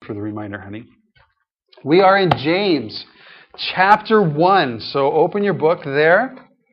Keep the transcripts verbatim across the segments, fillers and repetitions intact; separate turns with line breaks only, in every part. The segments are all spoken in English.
for the reminder, honey. We are in James chapter one. So open your book there.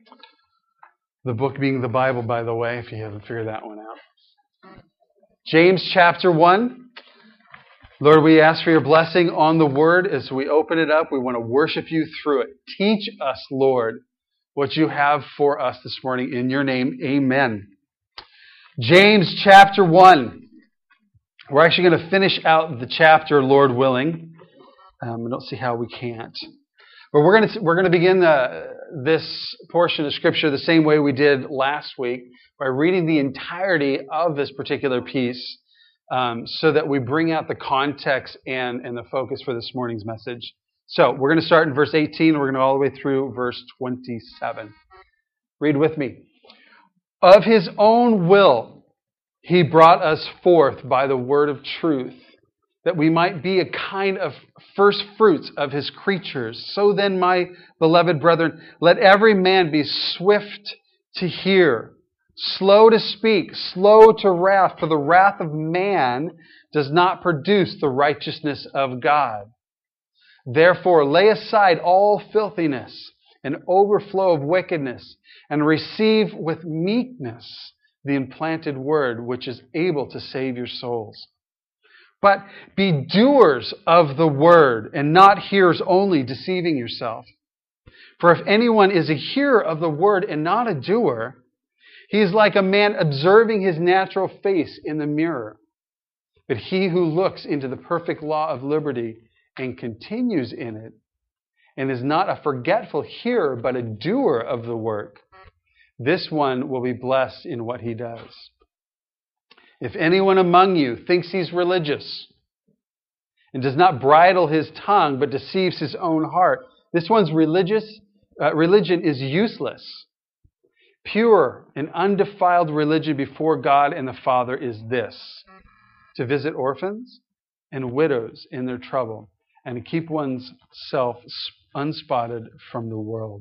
The book being the Bible, by the way, if you haven't figured that one out. James chapter one. Lord, we ask for your blessing on the word as we open it up. We want to worship you through it. Teach us, Lord, what you have for us this morning. In your name, amen. James chapter one. We're actually going to finish out the chapter, Lord willing. Um, I don't see how we can't. But we're going to we're going to begin the, this portion of Scripture the same way we did last week, by reading the entirety of this particular piece, um, so that we bring out the context and, and the focus for this morning's message. So we're going to start in verse eighteen. We're going to go all the way through verse twenty-seven. Read with me. Of his own will he brought us forth by the word of truth, that we might be a kind of first fruits of his creatures. So then, my beloved brethren, let every man be swift to hear, slow to speak, slow to wrath, for the wrath of man does not produce the righteousness of God. Therefore, lay aside all filthiness and overflow of wickedness, and receive with meekness the implanted word, which is able to save your souls. But be doers of the word, and not hearers only, deceiving yourself. For if anyone is a hearer of the word and not a doer, he is like a man observing his natural face in the mirror. But he who looks into the perfect law of liberty and continues in it, and is not a forgetful hearer, but a doer of the work, this one will be blessed in what he does. If anyone among you thinks he's religious and does not bridle his tongue but deceives his own heart, this one's religious uh, religion is useless. Pure and undefiled religion before God and the Father is this: to visit orphans and widows in their trouble, and to keep one's self unspotted from the world.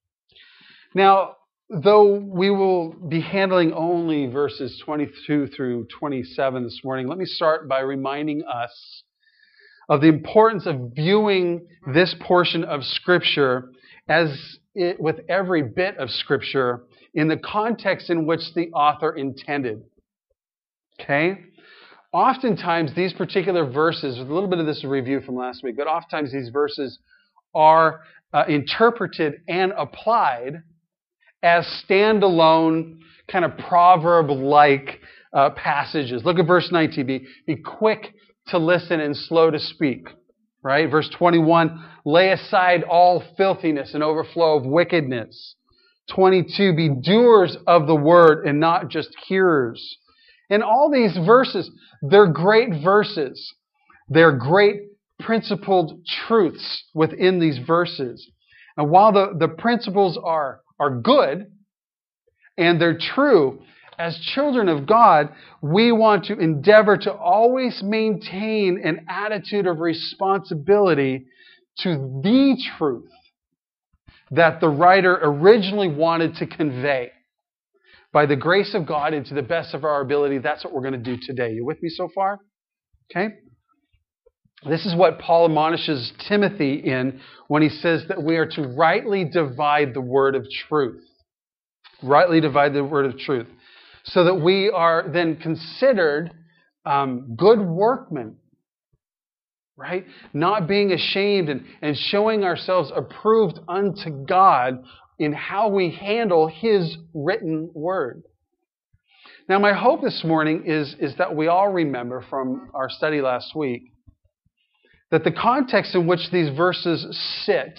Now, though we will be handling only verses twenty-two through twenty-seven this morning, let me start by reminding us of the importance of viewing this portion of Scripture, as it, with every bit of Scripture, in the context in which the author intended. Okay? Oftentimes, these particular verses, with a little bit of this review from last week, but oftentimes these verses are uh, interpreted and applied as standalone, kind of proverb-like uh, passages. Look at verse nineteen. Be, be quick to listen and slow to speak. Right? Verse twenty-one, lay aside all filthiness and overflow of wickedness. twenty-two, be doers of the word and not just hearers. And all these verses, they're great verses. They're great principled truths within these verses. And while the, the principles are are good, and they're true, as children of God, we want to endeavor to always maintain an attitude of responsibility to the truth that the writer originally wanted to convey. By the grace of God and to the best of our ability, that's what we're going to do today. You with me so far? Okay? This is what Paul admonishes Timothy in when he says that we are to rightly divide the word of truth. Rightly divide the word of truth. So that we are then considered um, good workmen. Right? Not being ashamed and, and showing ourselves approved unto God in how we handle His written word. Now, my hope this morning is, is that we all remember from our study last week that the context in which these verses sit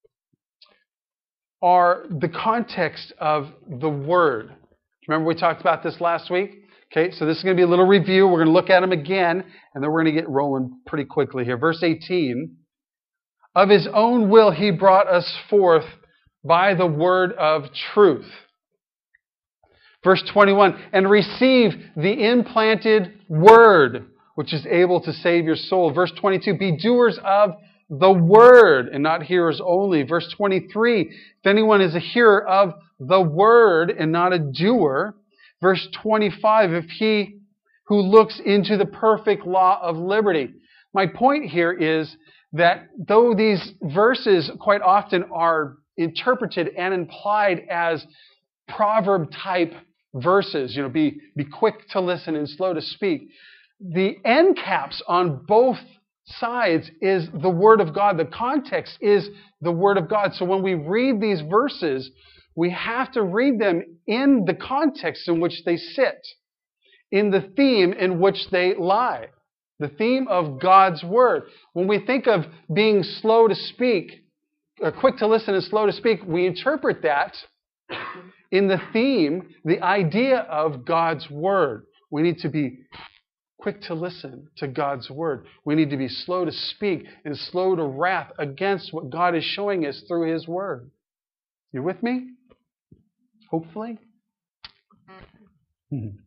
are the context of the Word. Remember we talked about this last week? Okay, so this is going to be a little review. We're going to look at them again, and then we're going to get rolling pretty quickly here. Verse eighteen, of His own will He brought us forth by the word of truth. Verse twenty-one, and receive the implanted word, which is able to save your soul. Verse twenty-two, be doers of the word and not hearers only. Verse twenty-three, if anyone is a hearer of the word and not a doer. Verse twenty-five, if he who looks into the perfect law of liberty. My point here is that though these verses quite often are interpreted and implied as proverb type verses, you know, be, be quick to listen and slow to speak, the end caps on both sides is the Word of God. The context is the Word of God. So when we read these verses, we have to read them in the context in which they sit, in the theme in which they lie, the theme of God's Word. When we think of being slow to speak, or quick to listen and slow to speak, we interpret that in the theme, the idea of God's Word. We need to be quick to listen to God's Word. We need to be slow to speak and slow to wrath against what God is showing us through His Word. You with me? Hopefully. Mm-hmm.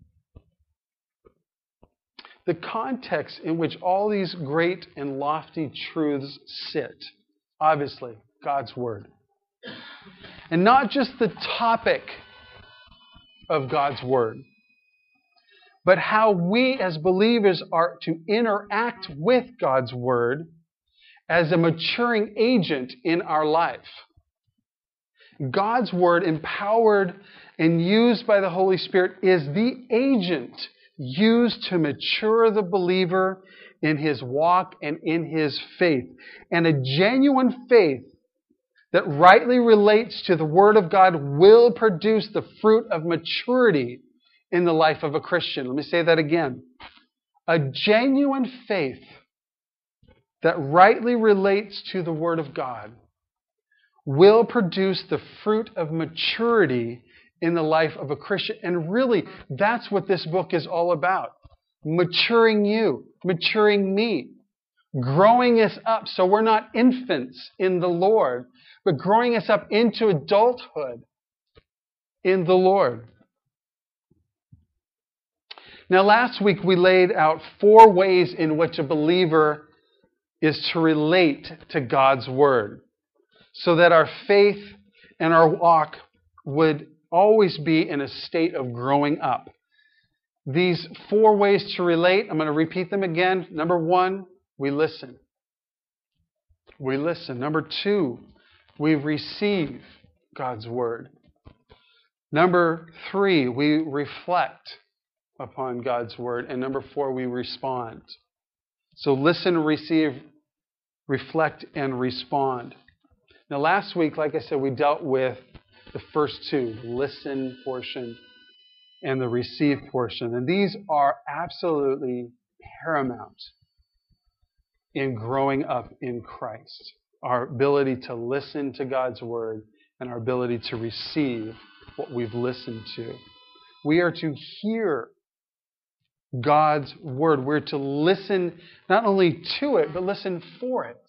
The context in which all these great and lofty truths sit, obviously, God's Word. And not just the topic of God's Word, but how we as believers are to interact with God's Word as a maturing agent in our life. God's Word, empowered and used by the Holy Spirit, is the agent used to mature the believer in his walk and in his faith. And a genuine faith that rightly relates to the Word of God will produce the fruit of maturity in the life of a Christian. Let me say that again. A genuine faith that rightly relates to the Word of God will produce the fruit of maturity in the life of a Christian. And really, that's what this book is all about. Maturing you, maturing me, growing us up so we're not infants in the Lord, but growing us up into adulthood in the Lord. Now, last week we laid out four ways in which a believer is to relate to God's Word, so that our faith and our walk would always be in a state of growing up. These four ways to relate, I'm going to repeat them again. Number one, we listen. We listen. Number two, we receive God's Word. Number three, we reflect upon God's Word. And number four, we respond. So listen, receive, reflect, and respond. Now, last week, like I said, we dealt with the first two, the listen portion and the receive portion. And these are absolutely paramount in growing up in Christ. Our ability to listen to God's Word and our ability to receive what we've listened to. We are to hear God's Word. We're to listen not only to it, but listen for it.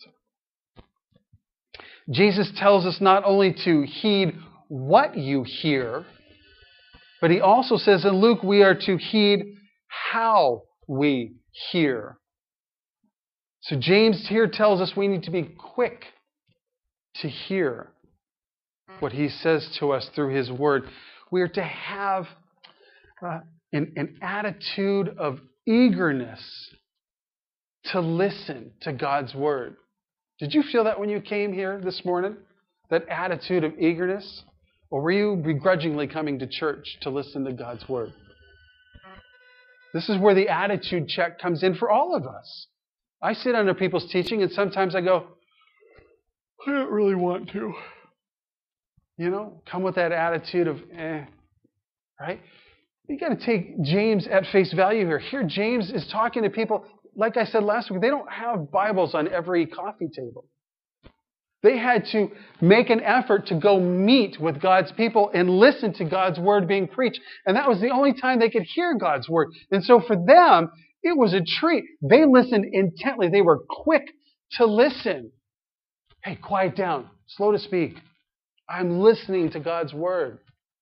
Jesus tells us not only to heed what you hear, but he also says in Luke we are to heed how we hear. So James here tells us we need to be quick to hear what he says to us through his Word. We are to have uh, an, an attitude of eagerness to listen to God's Word. Did you feel that when you came here this morning? That attitude of eagerness? Or were you begrudgingly coming to church to listen to God's Word? This is where the attitude check comes in for all of us. I sit under people's teaching and sometimes I go, I don't really want to. You know, come with that attitude of, eh, right? You got to take James at face value here. Here James is talking to people, like I said last week, they don't have Bibles on every coffee table. They had to make an effort to go meet with God's people and listen to God's Word being preached. And that was the only time they could hear God's Word. And so for them, it was a treat. They listened intently. They were quick to listen. Hey, quiet down. Slow to speak. I'm listening to God's Word.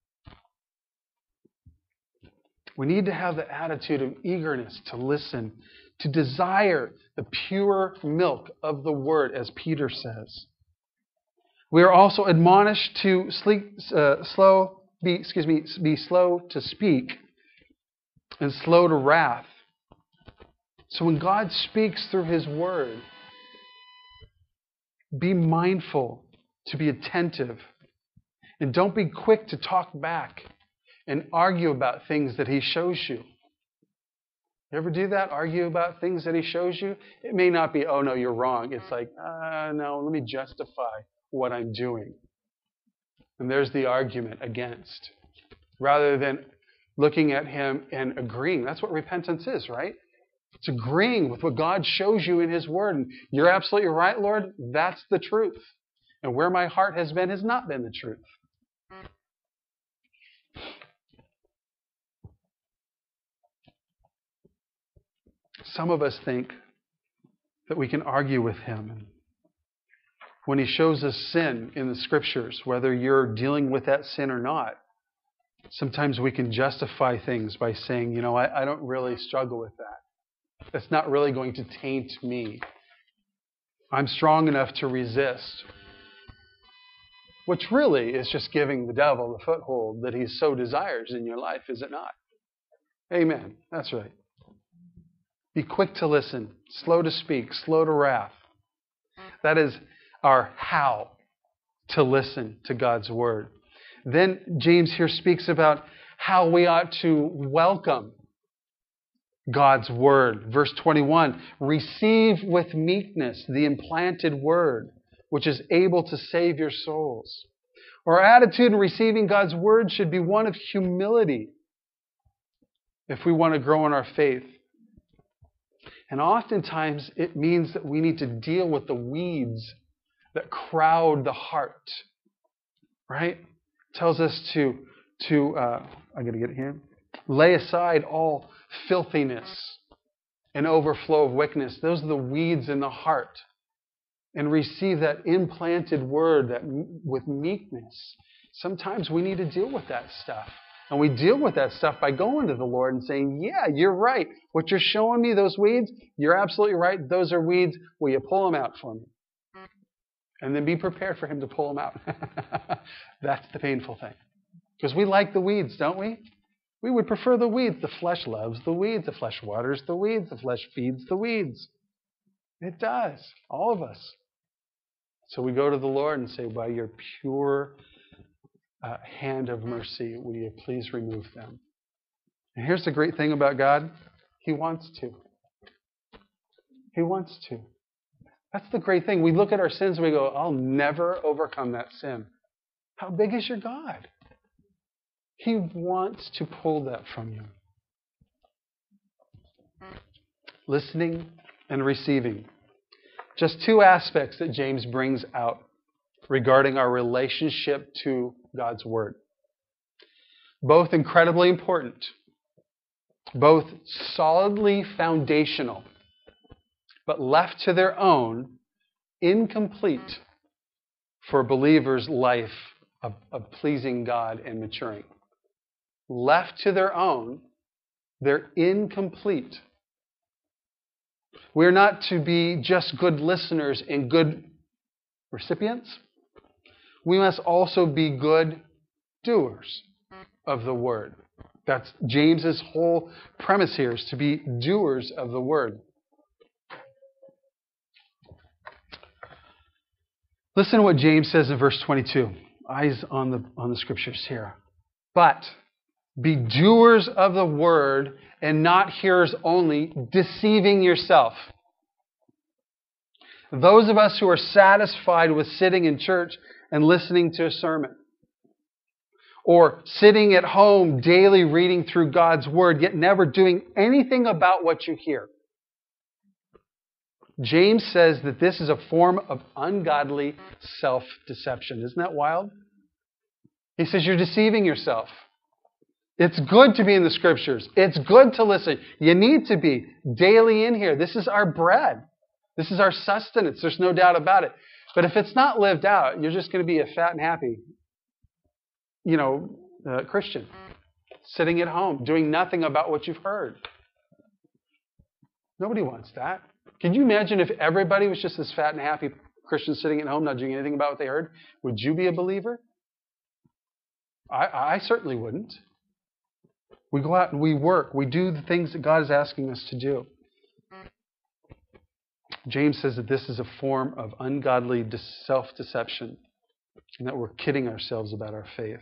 We need to have the attitude of eagerness to listen, to desire the pure milk of the Word, as Peter says. We are also admonished to sleep, uh, slow, be, excuse me, be slow to speak and slow to wrath. So when God speaks through His Word, be mindful to be attentive. And don't be quick to talk back and argue about things that He shows you. You ever do that? Argue about things that He shows you? It may not be, oh no, you're wrong. It's like, uh, no, let me justify what I'm doing. And there's the argument against. Rather than looking at Him and agreeing. That's what repentance is, right? It's agreeing with what God shows you in His Word. And you're absolutely right, Lord. That's the truth. And where my heart has been has not been the truth. Some of us think that we can argue with Him. When He shows us sin in the Scriptures, whether you're dealing with that sin or not, sometimes we can justify things by saying, you know, I, I don't really struggle with that. That's not really going to taint me. I'm strong enough to resist. Which really is just giving the devil the foothold that he so desires in your life, is it not? Amen. That's right. Be quick to listen, slow to speak, slow to wrath. That is our how to listen to God's Word. Then James here speaks about how we ought to welcome God's Word. Verse twenty-one, receive with meekness the implanted Word, which is able to save your souls. Our attitude in receiving God's Word should be one of humility if we want to grow in our faith. And oftentimes it means that we need to deal with the weeds that crowd the heart. Right? It tells us to, to uh, I got to get it here. Lay aside all filthiness and overflow of wickedness. Those are the weeds in the heart. And receive that implanted Word that with meekness. Sometimes we need to deal with that stuff. And we deal with that stuff by going to the Lord and saying, yeah, you're right. What you're showing me, those weeds, you're absolutely right. Those are weeds. Will you pull them out for me? And then be prepared for Him to pull them out. That's the painful thing. Because we like the weeds, don't we? We would prefer the weeds. The flesh loves the weeds. The flesh waters the weeds. The flesh feeds the weeds. It does. All of us. So we go to the Lord and say, by your pure uh, hand of mercy, will you please remove them? And here's the great thing about God. He wants to. He wants to. That's the great thing. We look at our sins and we go, I'll never overcome that sin. How big is your God? He wants to pull that from you. Listening and receiving. Just two aspects that James brings out regarding our relationship to God's Word. Both incredibly important. Both solidly foundational. But left to their own, incomplete for a believer's life of, of pleasing God and maturing. Left to their own, they're incomplete. We're not to be just good listeners and good recipients. We must also be good doers of the Word. That's James's whole premise here, is to be doers of the Word. Listen to what James says in verse twenty-two. Eyes on the, on the Scriptures here. But be doers of the Word and not hearers only, deceiving yourself. Those of us who are satisfied with sitting in church and listening to a sermon, or sitting at home daily reading through God's Word, yet never doing anything about what you hear. James says that this is a form of ungodly self-deception. Isn't that wild? He says you're deceiving yourself. It's good to be in the Scriptures. It's good to listen. You need to be daily in here. This is our bread. This is our sustenance. There's no doubt about it. But if it's not lived out, you're just going to be a fat and happy, you know, uh, Christian. Sitting at home, doing nothing about what you've heard. Nobody wants that. Can you imagine if everybody was just this fat and happy Christian sitting at home, not doing anything about what they heard? Would you be a believer? I, I certainly wouldn't. We go out and we work. We do the things that God is asking us to do. James says that this is a form of ungodly self-deception and that we're kidding ourselves about our faith.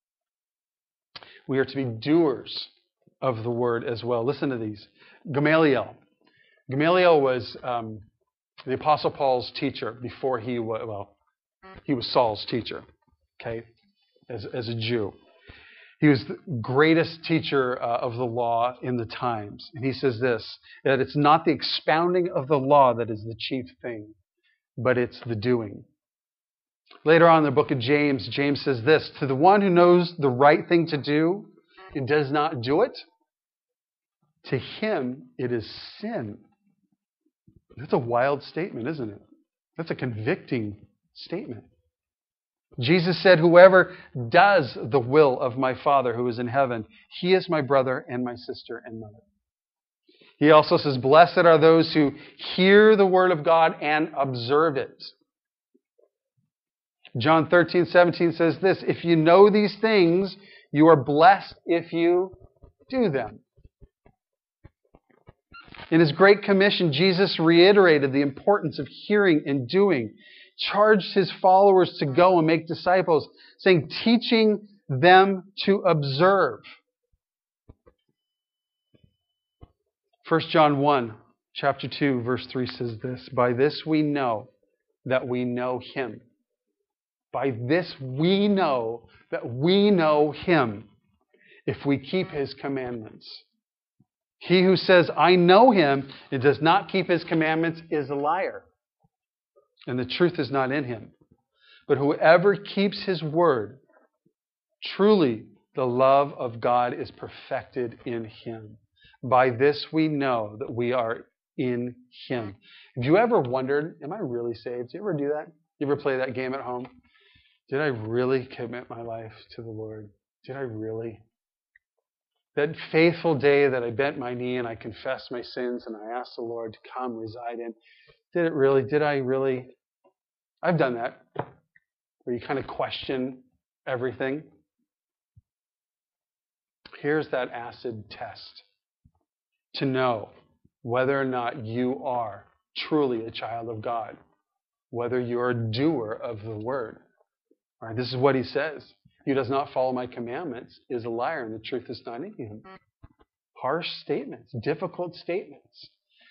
We are to be doers of the word as well. Listen to these. Gamaliel. Gamaliel was um, the Apostle Paul's teacher before he was, well, he was Saul's teacher, okay, as, as a Jew. He was the greatest teacher uh, of the law in the times. And he says this, that it's not the expounding of the law that is the chief thing, but it's the doing. Later on in the book of James, James says this, to the one who knows the right thing to do and does not do it, to him it is sin. That's a wild statement, isn't it? That's a convicting statement. Jesus said, whoever does the will of my Father who is in heaven, he is my brother and my sister and mother. He also says, blessed are those who hear the word of God and observe it. John thirteen seventeen says this, if you know these things, you are blessed if you do them. In his Great Commission, Jesus reiterated the importance of hearing and doing, charged his followers to go and make disciples, saying, teaching them to observe. First John one, chapter two, verse three says this, by this we know that we know him. By this we know that we know him, if we keep his commandments. He who says, I know him, and does not keep his commandments is a liar, and the truth is not in him. But whoever keeps his word, truly the love of God is perfected in him. By this we know that we are in him. Have you ever wondered, am I really saved? Do you ever do that? You ever play that game at home? Did I really commit my life to the Lord? Did I really? That faithful day that I bent my knee and I confessed my sins and I asked the Lord to come reside in. Did it really? Did I really? I've done that. Where you kind of question everything. Here's that acid test. To know whether or not you are truly a child of God. Whether you're a doer of the word. All right, this is what he says. He who does not follow my commandments is a liar, and the truth is not in him. Harsh statements, difficult statements.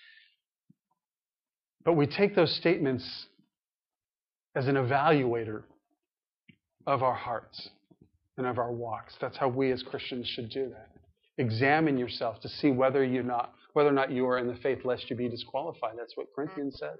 But we take those statements as an evaluator of our hearts and of our walks. That's how we as Christians should do that. Examine yourself to see whether you're not, whether or not you are in the faith, lest you be disqualified. That's what Corinthians says.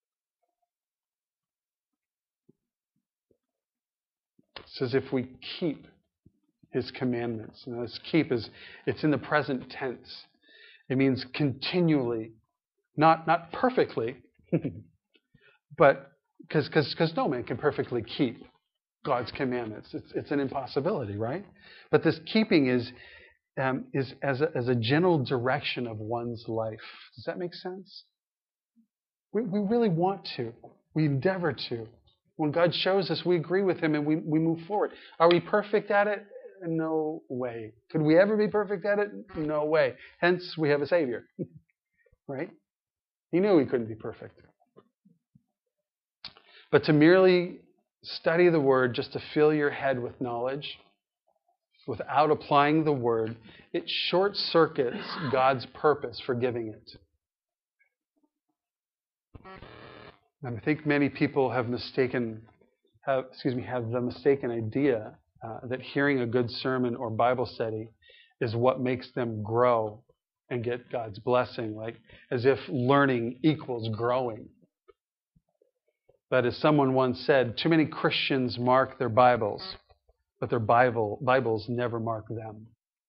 It says if we keep his commandments. And this keep is, it's in the present tense. It means continually, not, not perfectly, but because because no man can perfectly keep God's commandments. It's, it's an impossibility, right? But this keeping is, um, is as, a, as a general direction of one's life. Does that make sense? We, we really want to. We endeavor to. When God shows us, we agree with him and we, we move forward. Are we perfect at it? No way. Could we ever be perfect at it? No way. Hence, we have a Savior. Right? He knew he couldn't be perfect. But to merely study the Word, just to fill your head with knowledge, without applying the Word, it short-circuits God's purpose for giving it. And I think many people have mistaken, have, excuse me, have the mistaken idea uh, that hearing a good sermon or Bible study is what makes them grow and get God's blessing, like as if learning equals growing. But as someone once said, too many Christians mark their Bibles, but their Bible Bibles never mark them.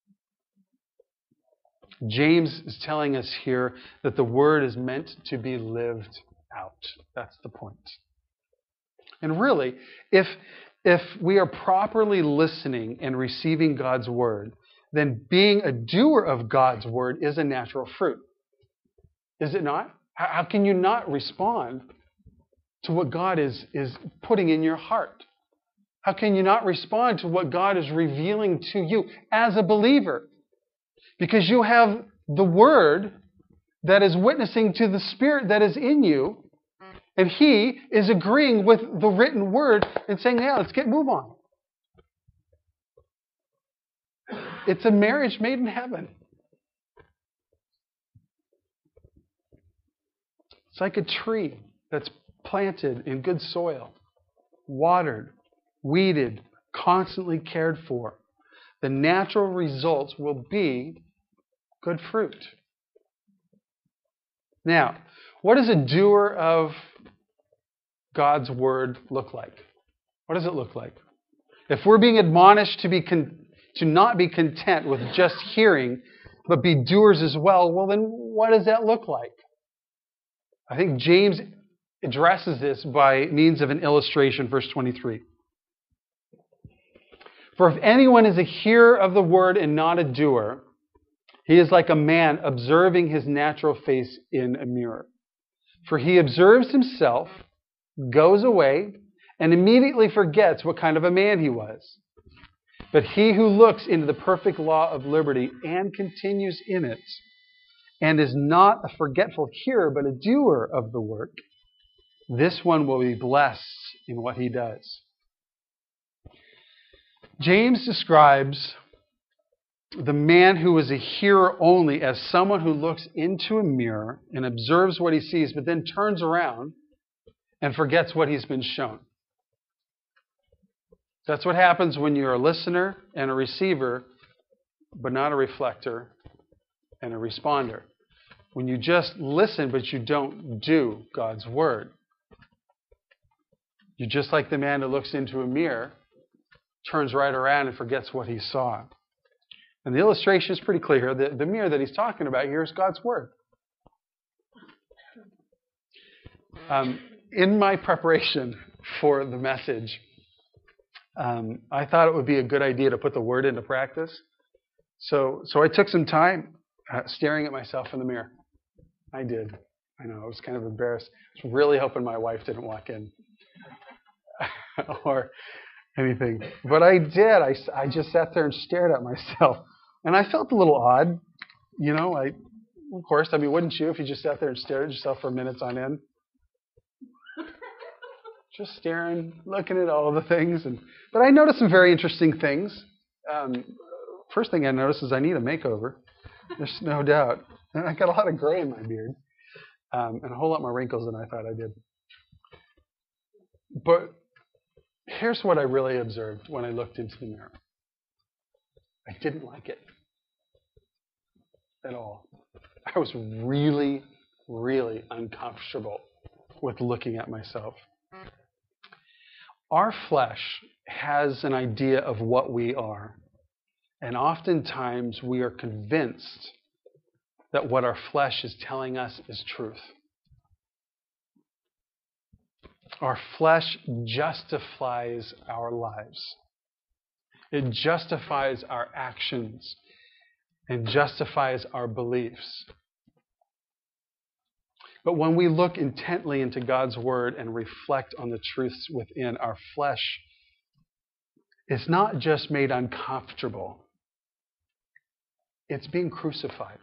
James is telling us here that the Word is meant to be lived out. That's the point. And really, if, if we are properly listening and receiving God's Word, then being a doer of God's Word is a natural fruit. Is it not? How can you not respond to what God is, is putting in your heart? How can you not respond to what God is revealing to you as a believer? Because you have the Word that is witnessing to the Spirit that is in you, and He is agreeing with the written word and saying, yeah, let's get move on. It's a marriage made in heaven. It's like a tree that's planted in good soil, watered, weeded, constantly cared for. The natural results will be good fruit. Now, what does a doer of God's word look like? What does it look like? If we're being admonished to be con- to not be content with just hearing, but be doers as well, well then what does that look like? I think James addresses this by means of an illustration, verse twenty-three. For if anyone is a hearer of the word and not a doer, he is like a man observing his natural face in a mirror. For he observes himself, goes away, and immediately forgets what kind of a man he was. But he who looks into the perfect law of liberty and continues in it, and is not a forgetful hearer, but a doer of the work, this one will be blessed in what he does. James describes the man who is a hearer only as someone who looks into a mirror and observes what he sees, but then turns around and forgets what he's been shown. That's what happens when you're a listener and a receiver, but not a reflector and a responder. When you just listen, but you don't do God's word. You're just like the man who looks into a mirror, turns right around and forgets what he saw. And the illustration is pretty clear. The, the mirror that he's talking about here is God's word. Um, in my preparation for the message, um, I thought it would be a good idea to put the word into practice. So, so I took some time uh, staring at myself in the mirror. I did. I know, I was kind of embarrassed. I was really hoping my wife didn't walk in or anything. But I did. I, I just sat there and stared at myself. And I felt a little odd. You know, I, of course, I mean, wouldn't you if you just sat there and stared at yourself for minutes on end? Just staring, looking at all the things. And But I noticed some very interesting things. Um, first thing I noticed is I need a makeover. There's no doubt. And I got a lot of gray in my beard. Um, and a whole lot more wrinkles than I thought I did. But here's what I really observed when I looked into the mirror. I didn't like it at all. I was really, really uncomfortable with looking at myself. Our flesh has an idea of what we are. And oftentimes we are convinced that what our flesh is telling us is truth. Our flesh justifies our lives. It justifies our actions and justifies our beliefs. But when we look intently into God's word and reflect on the truths within, our flesh is not just made uncomfortable. It's being crucified.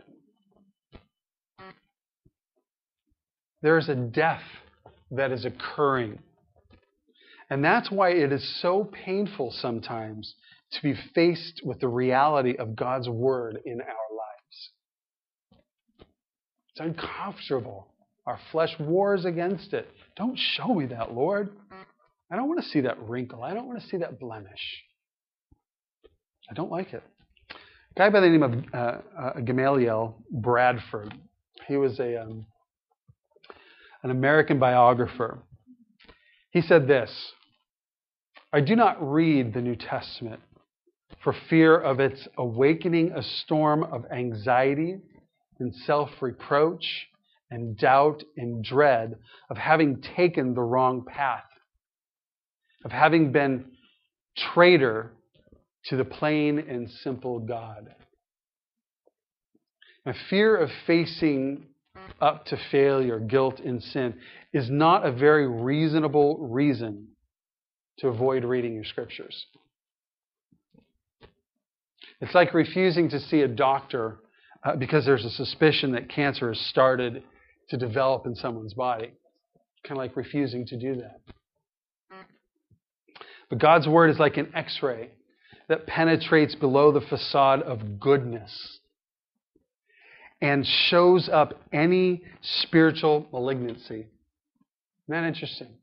There is a death that is occurring. And that's why it is so painful sometimes to be faced with the reality of God's word in our lives. It's uncomfortable. Our flesh wars against it. Don't show me that, Lord. I don't want to see that wrinkle. I don't want to see that blemish. I don't like it. A guy by the name of uh, uh, Gamaliel Bradford. He was a um, an American biographer. He said this: I do not read the New Testament for fear of its awakening a storm of anxiety and self-reproach and doubt and dread of having taken the wrong path, of having been traitor to the plain and simple God. A fear of facing up to failure, guilt, and sin is not a very reasonable reason to avoid reading your scriptures. It's like refusing to see a doctor uh, because there's a suspicion that cancer has started to develop in someone's body. Kind of like refusing to do that. But God's Word is like an X-ray that penetrates below the facade of goodness and shows up any spiritual malignancy. Isn't that interesting?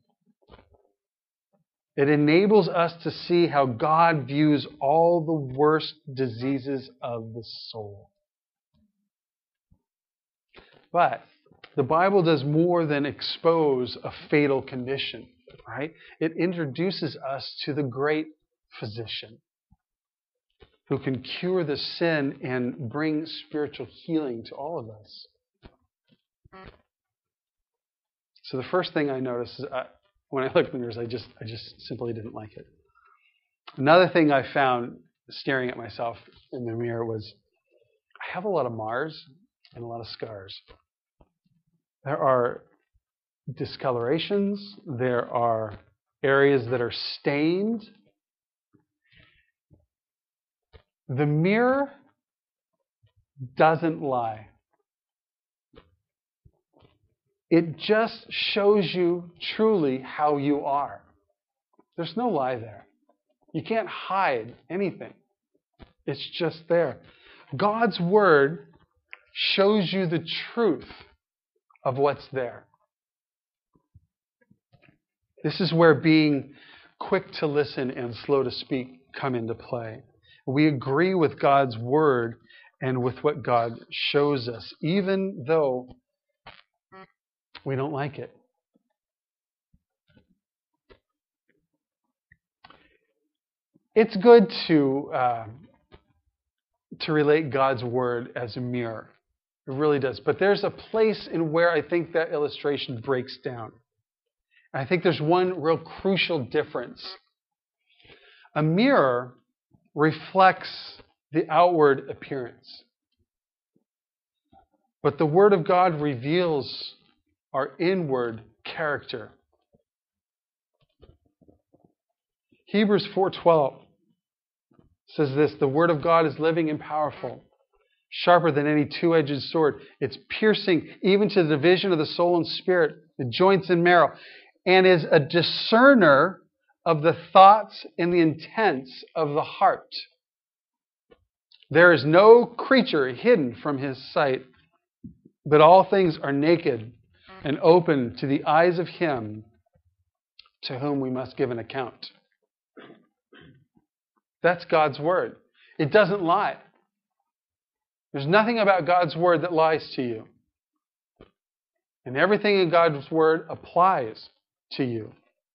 It enables us to see how God views all the worst diseases of the soul. But the Bible does more than expose a fatal condition, right? It introduces us to the great physician who can cure the sin and bring spiritual healing to all of us. So the first thing I noticed is I, when I looked in the mirrors, I just I just simply didn't like it. Another thing I found staring at myself in the mirror was I have a lot of Mars and a lot of scars. There are discolorations. There are areas that are stained. The mirror doesn't lie. It just shows you truly how you are. There's no lie there. You can't hide anything. It's just there. God's Word shows you the truth of what's there. This is where being quick to listen and slow to speak come into play. We agree with God's Word and with what God shows us, even though we don't like it. It's good to uh, to relate God's Word as a mirror. It really does. But there's a place in where I think that illustration breaks down. I think there's one real crucial difference. A mirror reflects the outward appearance. But the Word of God reveals our inward character. Hebrews four twelve says this, the Word of God is living and powerful, sharper than any two-edged sword. It's piercing even to the division of the soul and spirit, the joints and marrow, and is a discerner of the thoughts and the intents of the heart. There is no creature hidden from His sight, but all things are naked and open to the eyes of Him to whom we must give an account. That's God's Word. It doesn't lie. There's nothing about God's Word that lies to you. And everything in God's Word applies to you.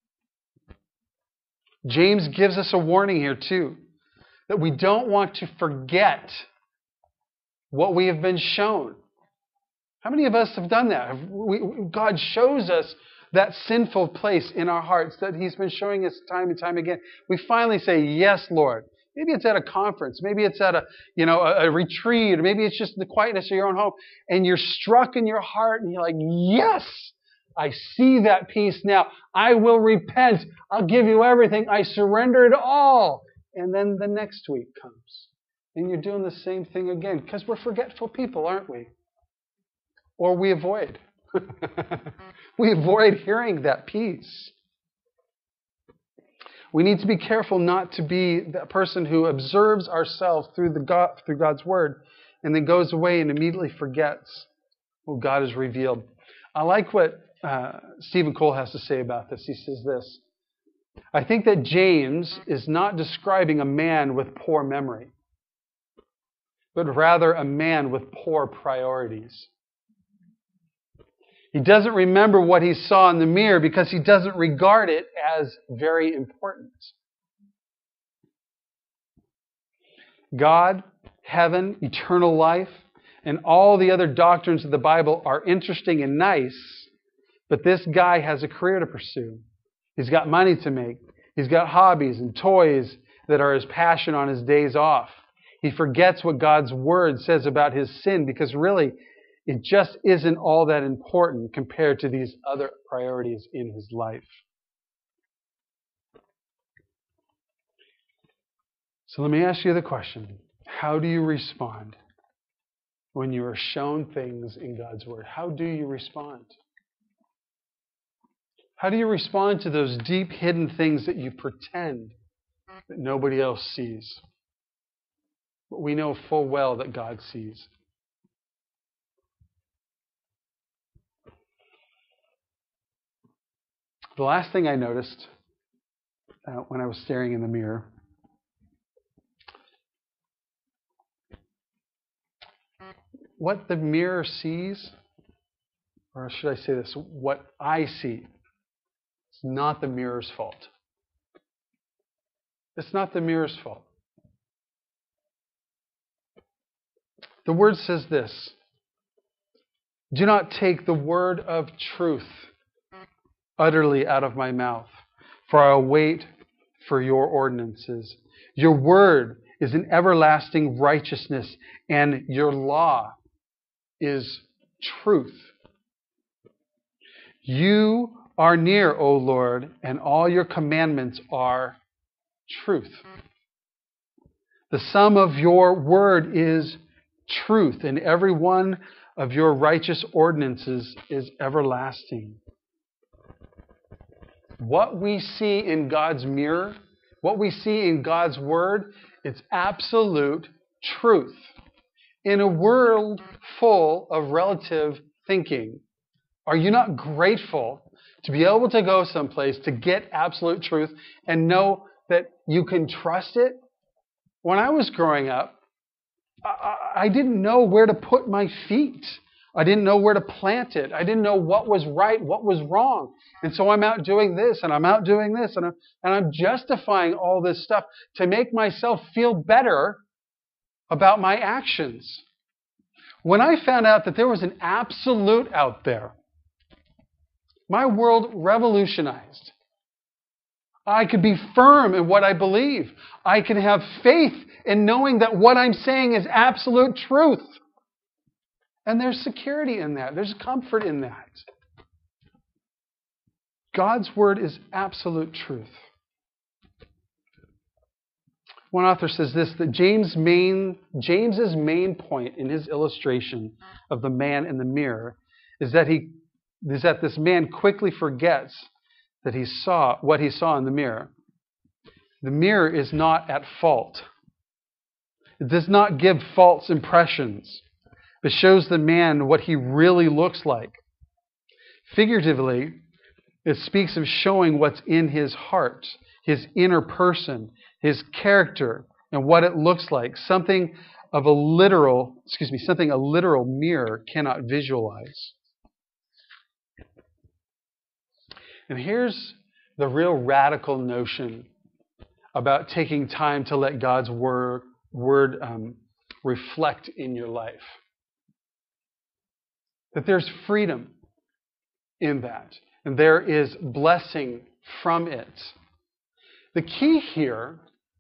James gives us a warning here too, that we don't want to forget what we have been shown. How many of us have done that? Have we, God shows us that sinful place in our hearts that He's been showing us time and time again. We finally say, yes, Lord. Maybe it's at a conference. Maybe it's at a, you know, a, a retreat. Or maybe it's just in the quietness of your own home. And you're struck in your heart and you're like, yes, I see that peace now. I will repent. I'll give you everything. I surrender it all. And then the next week comes. And you're doing the same thing again. Because we're forgetful people, aren't we? Or we avoid. We avoid hearing that peace. We need to be careful not to be that person who observes ourselves through the God, through God's Word and then goes away and immediately forgets what God has revealed. I like what uh, Stephen Cole has to say about this. He says this, I think that James is not describing a man with poor memory, but rather a man with poor priorities. He doesn't remember what he saw in the mirror because he doesn't regard it as very important. God, heaven, eternal life, and all the other doctrines of the Bible are interesting and nice, but this guy has a career to pursue. He's got money to make. He's got hobbies and toys that are his passion on his days off. He forgets what God's Word says about his sin because really, it just isn't all that important compared to these other priorities in his life. So let me ask you the question. How do you respond when you are shown things in God's Word? How do you respond? How do you respond to those deep hidden things that you pretend that nobody else sees? But we know full well that God sees. The last thing I noticed uh, when I was staring in the mirror what the mirror sees, or should I say this, what I see, it's not the mirror's fault. It's not the mirror's fault. The Word says this: do not take the word of truth utterly out of my mouth, for I wait for your ordinances. Your word is an everlasting righteousness, and your law is truth. You are near, O Lord, and all your commandments are truth. The sum of your word is truth, and every one of your righteous ordinances is everlasting. What we see in God's mirror, what we see in God's Word, it's absolute truth. In a world full of relative thinking, are you not grateful to be able to go someplace to get absolute truth and know that you can trust it? When I was growing up, I, I didn't know where to put my feet. I didn't know where to plant it. I didn't know what was right, what was wrong. And so I'm out doing this, and I'm out doing this, and I'm, and I'm justifying all this stuff to make myself feel better about my actions. When I found out that there was an absolute out there, my world revolutionized. I could be firm in what I believe. I can have faith in knowing that what I'm saying is absolute truth. And there's security in that. There's comfort in that. God's Word is absolute truth. One author says this, that James' main, James's main point in his illustration of the man in the mirror is that he is that this man quickly forgets that he saw what he saw in the mirror. The mirror is not at fault. It does not give false impressions. It shows the man what he really looks like. Figuratively, it speaks of showing what's in his heart, his inner person, his character, and what it looks like. Something of a literal, excuse me, something a literal mirror cannot visualize. And here's the real radical notion about taking time to let God's word, word um, reflect in your life. That there's freedom in that. And there is blessing from it. The key here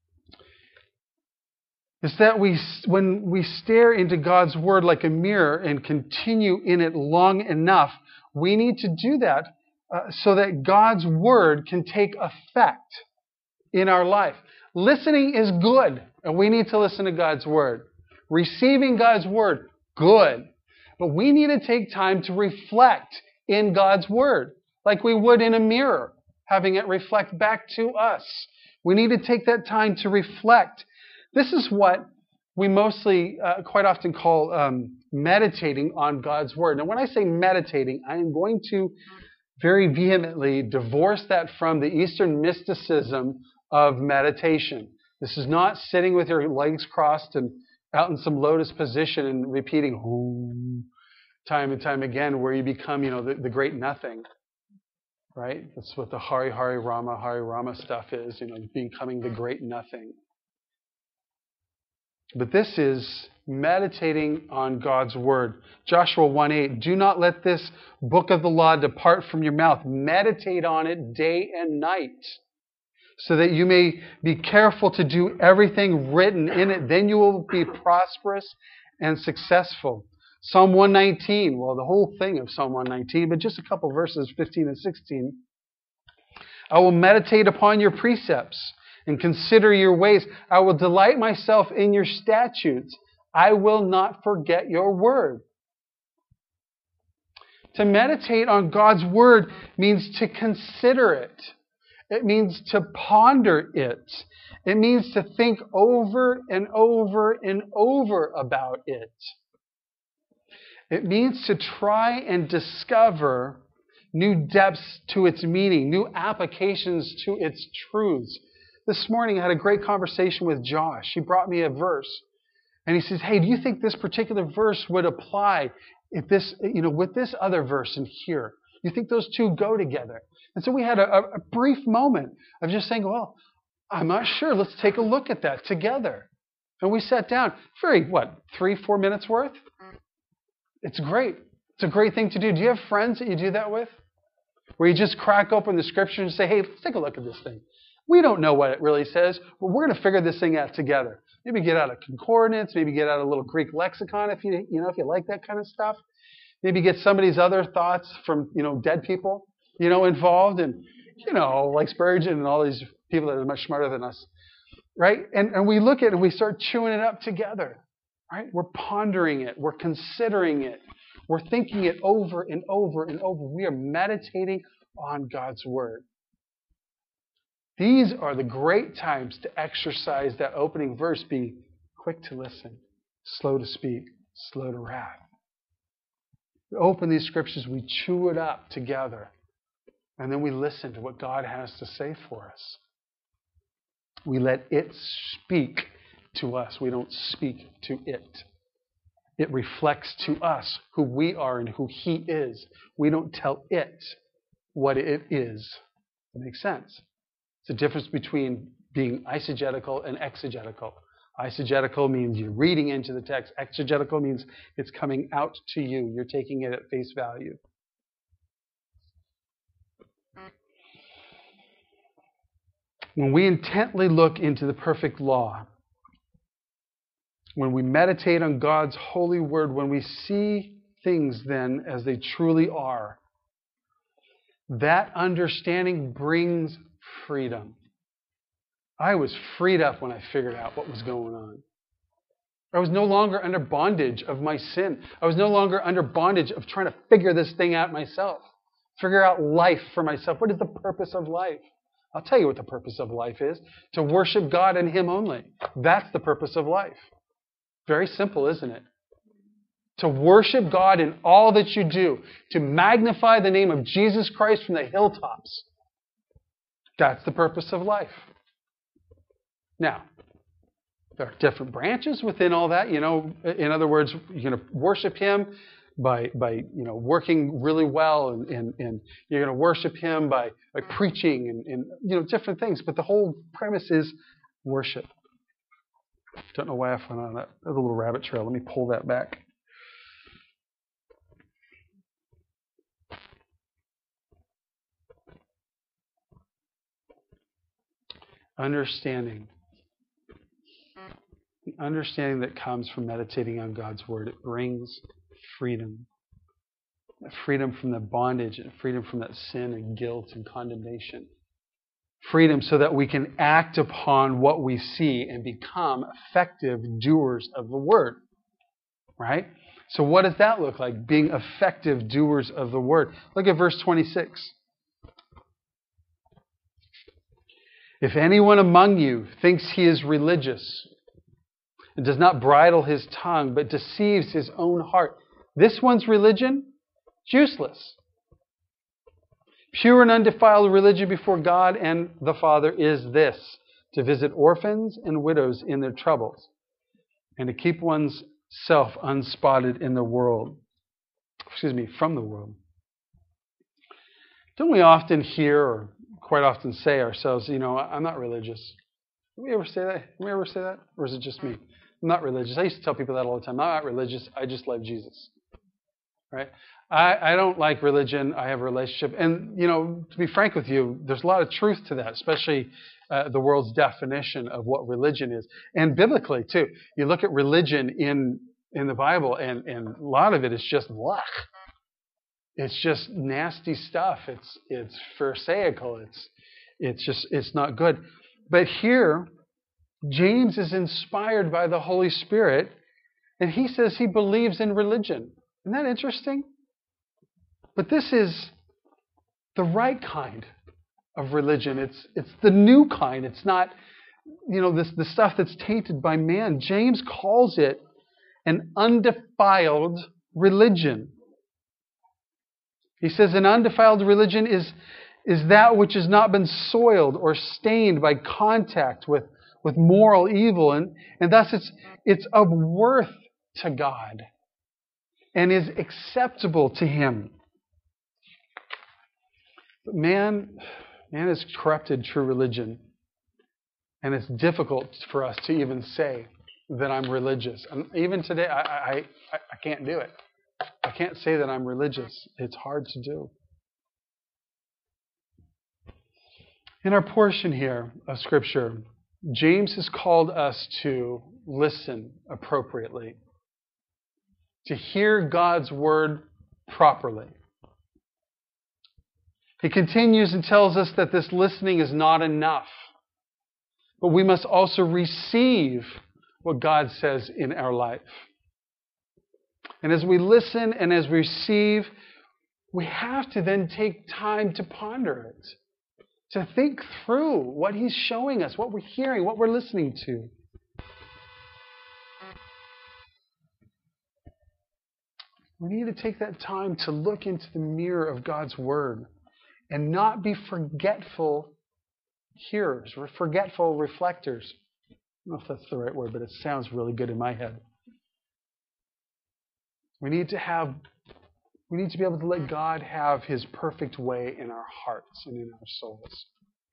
is that we, when we stare into God's Word like a mirror and continue in it long enough, we need to do that uh, so that God's Word can take effect in our life. Listening is good, and we need to listen to God's Word. Receiving God's Word, good. But we need to take time to reflect in God's Word, like we would in a mirror, having it reflect back to us. We need to take that time to reflect. This is what we mostly, uh, quite often call um, meditating on God's Word. Now, when I say meditating, I am going to very vehemently divorce that from the Eastern mysticism of meditation. This is not sitting with your legs crossed and out in some lotus position and repeating Om time and time again, where you become, you know, the, the great nothing. Right? That's what the Hari Hari Rama Hari Rama stuff is, you know, becoming the great nothing. But this is meditating on God's Word. Joshua one eight, do not let this book of the law depart from your mouth. Meditate on it day and night, so that you may be careful to do everything written in it. Then you will be prosperous and successful. Psalm one nineteen, well, the whole thing of Psalm one nineteen, but just a couple verses, fifteen and sixteen. I will meditate upon your precepts and consider your ways. I will delight myself in your statutes. I will not forget your word. To meditate on God's word means to consider it. It means to ponder it. It means to think over and over and over about it. It means to try and discover new depths to its meaning, new applications to its truths. This morning I had a great conversation with Josh. He brought me a verse. And he says, hey, do you think this particular verse would apply if this, you know, with this other verse in here? You think those two go together? And so we had a, a brief moment of just saying, well, I'm not sure. Let's take a look at that together. And we sat down. Very, what, three, four minutes worth? It's great. It's a great thing to do. Do you have friends that you do that with? Where you just crack open the scripture and say, hey, let's take a look at this thing. We don't know what it really says, but we're going to figure this thing out together. Maybe get out a concordance, maybe get out a little Greek lexicon if you you know if you like that kind of stuff. Maybe get somebody's other thoughts from you know dead people you know involved, and you know like Spurgeon and all these people that are much smarter than us, right? And and we look at it and we start chewing it up together, right? We're pondering it, we're considering it, we're thinking it over and over and over. We are meditating on God's word. These are the great times to exercise that opening verse, be quick to listen, slow to speak, slow to wrath. We open these scriptures, we chew it up together, and then we listen to what God has to say for us. We let it speak to us. We don't speak to it. It reflects to us who we are and who He is. We don't tell it what it is. That makes sense. It's the difference between being eisegetical and exegetical. Eisegetical means you're reading into the text. Exegetical means it's coming out to you. You're taking it at face value. When we intently look into the perfect law, when we meditate on God's holy word, when we see things then as they truly are, that understanding brings freedom. I was freed up when I figured out what was going on. I was no longer under bondage of my sin. I was no longer under bondage of trying to figure this thing out myself. Figure out life for myself. What is the purpose of life? I'll tell you what the purpose of life is. To worship God and Him only. That's the purpose of life. Very simple, isn't it? To worship God in all that you do. To magnify the name of Jesus Christ from the hilltops. That's the purpose of life. Now, there are different branches within all that. You know, in other words, you're going to worship Him by, by you know, working really well, and, and, and you're going to worship Him by, by preaching and, and, you know, different things. But the whole premise is worship. Don't know why I went on that. That was a little rabbit trail. Let me pull that back. Understanding. The understanding that comes from meditating on God's word, it brings freedom. Freedom from the bondage and freedom from that sin and guilt and condemnation. Freedom so that we can act upon what we see and become effective doers of the word. Right? So what does that look like? Being effective doers of the word. Look at verse twenty-six. If anyone among you thinks he is religious and does not bridle his tongue but deceives his own heart, this one's religion is useless. Pure and undefiled religion before God and the Father is this, to visit orphans and widows in their troubles, and to keep one's self unspotted in the world. Excuse me, from the world. Don't we often hear, or quite often say ourselves, you know, I'm not religious. Did we ever say that? Did we ever say that? Or is it just me? I'm not religious. I used to tell people that all the time. I'm not religious. I just love Jesus. Right? I, I don't like religion. I have a relationship. And, you know, to be frank with you, there's a lot of truth to that, especially uh, the world's definition of what religion is. And biblically, too. You look at religion in in the Bible, and, and a lot of it is just blech. It's just nasty stuff. It's it's pharisaical. It's it's just it's not good. But here, James is inspired by the Holy Spirit And he says he believes in religion. Isn't that interesting? But this is the right kind of religion. It's it's the new kind. It's not, you know, this the stuff that's tainted by man. James calls it an undefiled religion. He says an undefiled religion is, is that which has not been soiled or stained by contact with, with moral evil, and, and thus it's it's of worth to God and is acceptable to Him. But man, man has corrupted true religion, and it's difficult for us to even say that I'm religious. And even today, I, I, I, I can't do it. I can't say that I'm religious. It's hard to do. In our portion here of Scripture, James has called us to listen appropriately, to hear God's Word properly. He continues and tells us that this listening is not enough, but we must also receive what God says in our life. And as we listen and as we receive, we have to then take time to ponder it, to think through what He's showing us, what we're hearing, what we're listening to. We need to take that time to look into the mirror of God's Word and not be forgetful hearers or forgetful reflectors. I don't know if that's the right word, but it sounds really good in my head. We need to have, we need to be able to let God have His perfect way in our hearts and in our souls.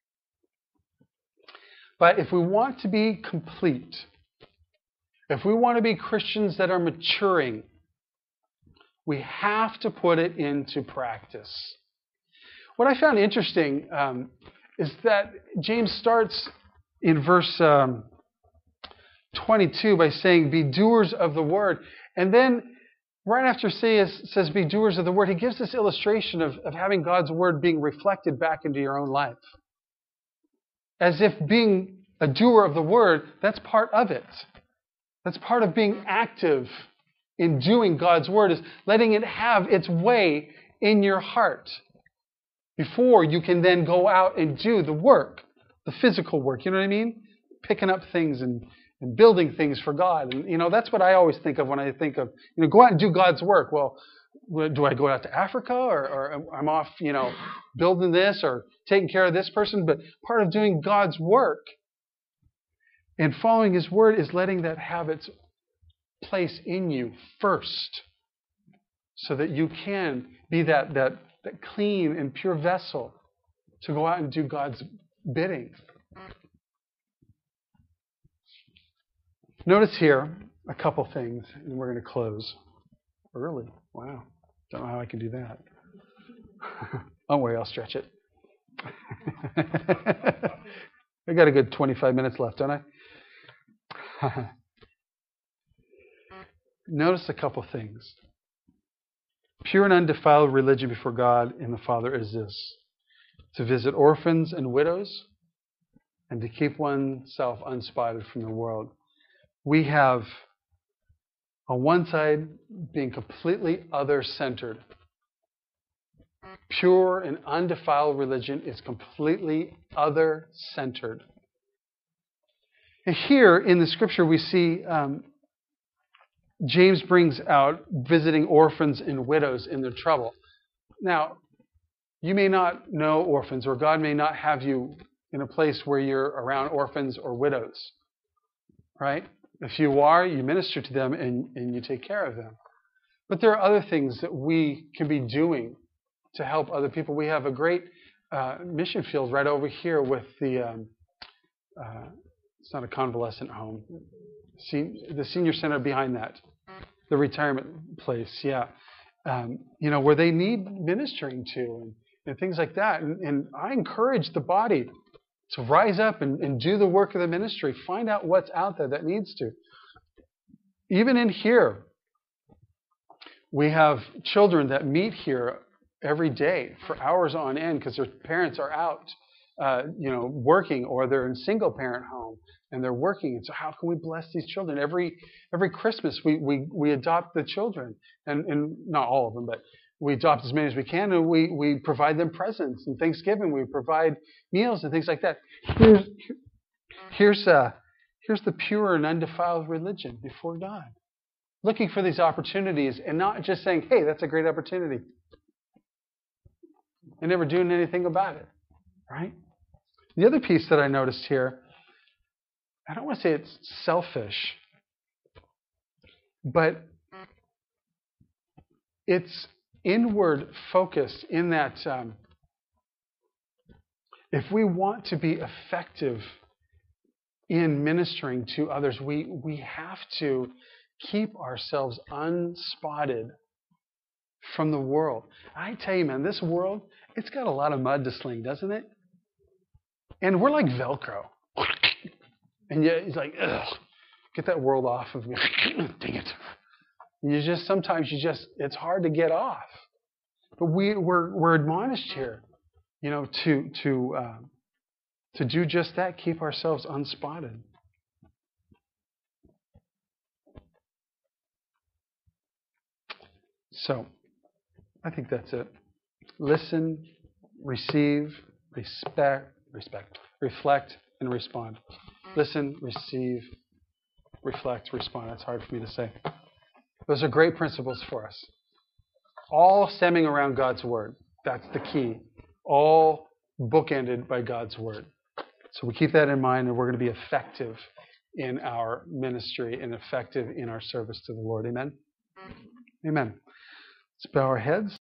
But if we want to be complete, if we want to be Christians that are maturing, we have to put it into practice. What I found interesting um, is that James starts in verse um, twenty-two by saying, "Be doers of the word." And then right after it says, "Be doers of the word," he gives this illustration of, of having God's word being reflected back into your own life. As if being a doer of the word, that's part of it. That's part of being active in doing God's word, is letting it have its way in your heart before you can then go out and do the work, the physical work. You know what I mean? Picking up things and, and building things for God. And, you know, that's what I always think of when I think of, you know, go out and do God's work. Well, do I go out to Africa or, or I'm off, you know, building this or taking care of this person? But part of doing God's work and following His word is letting that have its place in you first, so that you can be that, that, that clean and pure vessel to go out and do God's bidding. Notice here a couple things, and we're going to close early. Wow. Don't know how I can do that. Don't worry, I'll stretch it. I got a good twenty-five minutes left, don't I? Notice a couple things. Pure and undefiled religion before God and the Father is this: to visit orphans and widows and to keep oneself unspotted from the world. We have, on one side, being completely other-centered. Pure and undefiled religion is completely other-centered. And here in the Scripture we see um, James brings out visiting orphans and widows in their trouble. Now, you may not know orphans, or God may not have you in a place where you're around orphans or widows, right? If you are, you minister to them and, and you take care of them. But there are other things that we can be doing to help other people. We have a great uh, mission field right over here with the, um, uh, it's not a convalescent home, the senior center behind that. The retirement place, yeah. Um, you know, where they need ministering to and, and things like that. And, and I encourage the body to rise up and, and do the work of the ministry. Find out what's out there that needs to. Even in here, we have children that meet here every day for hours on end because their parents are out uh, you know, working, or they're in single parent home and they're working. And so how can we bless these children? Every every Christmas we we, we adopt the children, and, and not all of them, but we adopt as many as we can, and we, we provide them presents. And Thanksgiving we provide meals and things like that. Here's here's uh here's the pure and undefiled religion before God, looking for these opportunities and not just saying, "Hey, that's a great opportunity," and never doing anything about it. Right? The other piece that I noticed here, I don't want to say it's selfish, but it's inward focused in that um, if we want to be effective in ministering to others, we, we have to keep ourselves unspotted from the world. I tell you, man, this world, it's got a lot of mud to sling, doesn't it? And we're like Velcro. And yet it's like, ugh, get that world off of me. Dang it. And you just, sometimes you just, it's hard to get off. But we, we're, we're admonished here, you know, to, to, uh, to do just that, keep ourselves unspotted. So, I think that's it. Listen, receive, respect, respect, reflect, and respond. Listen, receive, reflect, respond. That's hard for me to say. Those are great principles for us. All stemming around God's Word. That's the key. All bookended by God's Word. So we keep that in mind, and we're going to be effective in our ministry and effective in our service to the Lord. Amen? Amen. Let's bow our heads.